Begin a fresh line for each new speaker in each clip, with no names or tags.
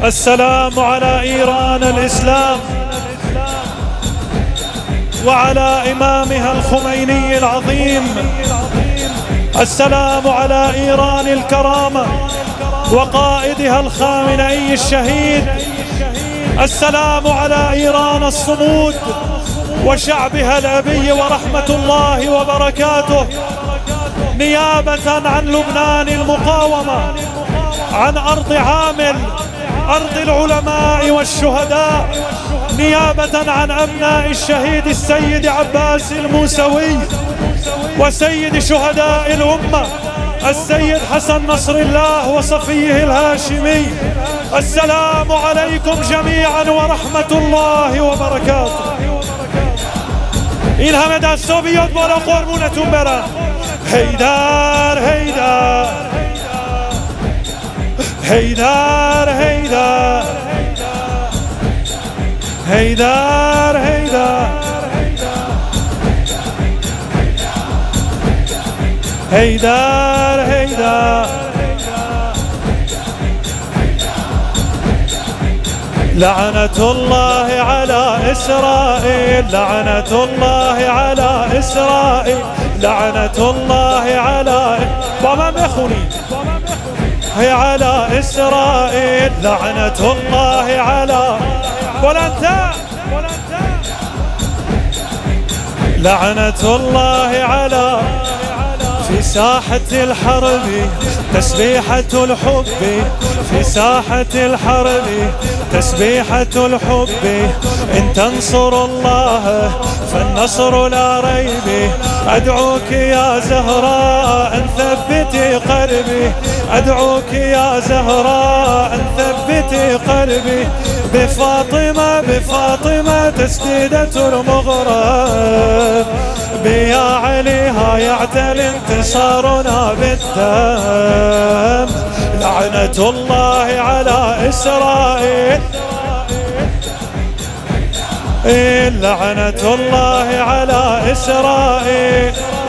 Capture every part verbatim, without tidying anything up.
السلام على إيران الإسلام وعلى إمامها الخميني العظيم. السلام على إيران الكرامة وقائدها الخامنئي الشهيد. السلام على إيران الصمود وشعبها الأبي ورحمة الله وبركاته. نيابة عن لبنان المقاومة، عن أرض عامل، أرض العلماء والشهداء، نيابة عن أبناء الشهيد السيد عباس الموسوي وسيد شهداء الأمة السيد حسن نصر الله وصفيه الهاشمي. السلام عليكم جميعا ورحمة الله وبركاته. این همه دستا بیاد بالا قربونتون برن. حیدر حیدر حیدر حیدر حیدر حیدر حیدر حیدر لعنة الله على إسرائيل، لعنة الله على إسرائيل، لعنة الله على بابا بخوني هي على إسرائيل، لعنة الله على بلنتا لعنة الله على في ساحة الحرب تسبيحة الحب، في ساحة الحرب تسبيحة الحب. إن تنصروا الله فالنصر لا ريب. أدعوك يا زهراء أن ثبتي قلبي، أدعوك يا زهراء أن ثبتي قلبي. بفاطمة بفاطمة تسديدة المغرب، بيا عليها يعتلي انتصارنا بالدم. لعنة الله على إسرائيل، لعنة الله على إسرائيل.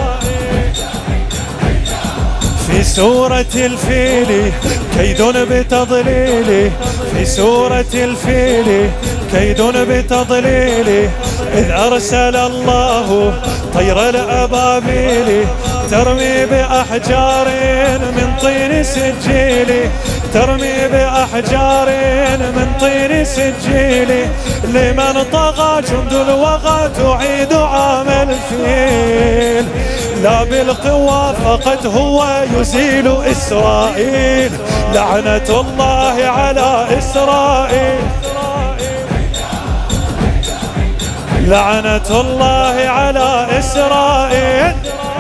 في سورة الفيل كيد بتضليل، في سورة الفيل كيد بتضليل. إذ أرسل الله طير الأبابيل ترمي بأحجار من طين سجيل، ترمي بأحجار من طين سجيل. لمن طغى جند الوغى تعيد عام الفيل، لا بالقوى فقد هو يزيل إسرائيل. لعنة الله على إسرائيل، لعنة الله على إسرائيل،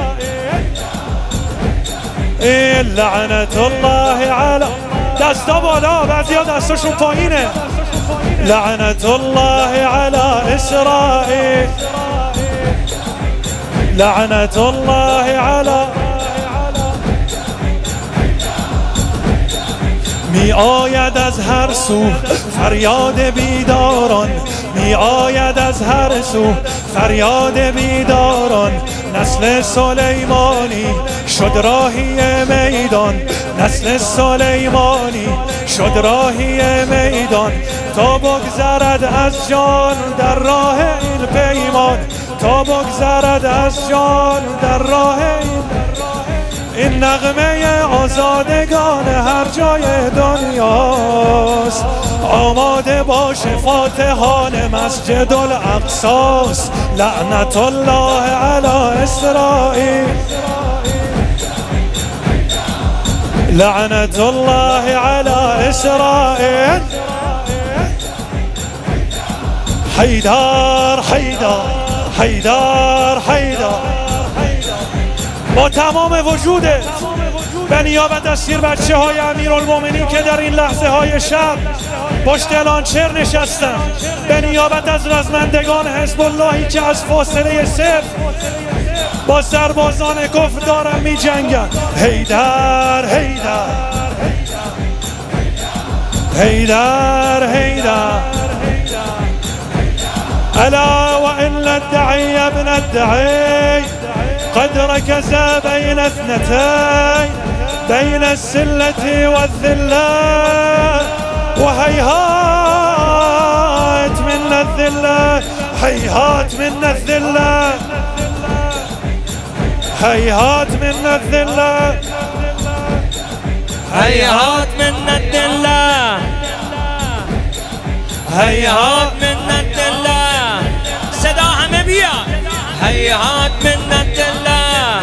لعنة الله على دستا بالا بعضیا دستاشون پایینه. لعنة الله على إسرائيل، لعنة الله على می آید از هر سو فریاد بیداران، می آید از هر سو فریاد بیداران. نسل سلیمانی شد راهی میدان، نسل سلیمانی شد راهی میدان. تا بگذرد از جان در راه این پیمان، تا بگذرد از جان در راه این این نغمه آزادگان هر جای دنیاست. آماده باش فاتحان مسجد الاقصاست. لعنت الله علی اسرائیل، لعنت الله علی اسرائیل. حیدر حیدر حیدر حیدر با تمام وجوده به نیابت از شیر بچه های امیرالمومنین که در این لحظه های شب پشت لانچر نشستن، به نیابت از رزمندگان حزب اللهی که از فاصله صفر با سربازان کفر دارن می جنگن. حیدر حیدر حیدر حیدر ألا وإن الدعي ابن الدعي قد ركز بين اثنتين، بين السلة والذلة. وهيهات الذلة هيهات منا الذلة هيهات منا الذلة
هيهات منا الذلة هيهات منا الذلة صداها مبيا هيهات منا الذلة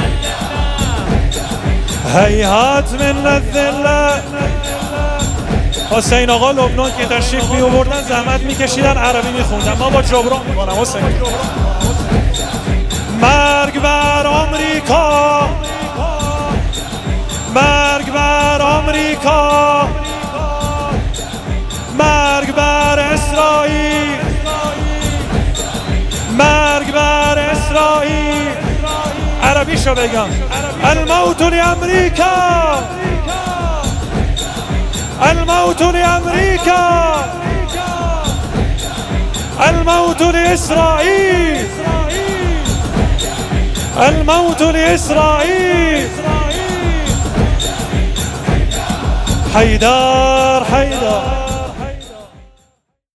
هیهات من الذله. حسین آقا لبنان که تشریف می آوردن زحمت میکشیدن عربی میخوندن، ما با جبران میکنم. حسین مرگ بر آمریکا، مرگ بر آمریکا، مرگ بر اسرائیل، مرگ بر اسرائیل. عربیشو بگم. الموت لأمريكا، الموت لأمريكا، الموت لإسرائيل، الموت لإسرائيل. حيدر حيدر